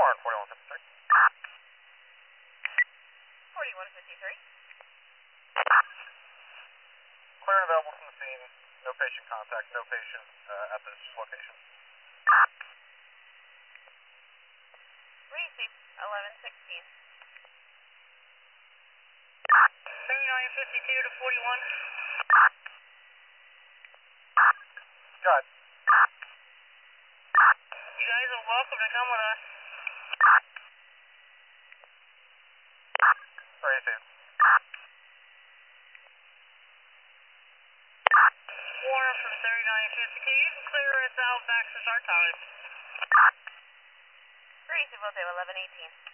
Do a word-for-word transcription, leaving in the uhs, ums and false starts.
Warren, forty-one fifty-three. forty-one fifty-three. Clear and available from the scene. No patient contact, no patient uh, at this location. Receive, eleven sixteen. thirty-nine fifty-two to forty-one. Go ahead. You guys are welcome to come with us. Receive. Warren from thirty-nine fifty-two. You can clear us out back to start time. Receive, will do, eleven eighteen.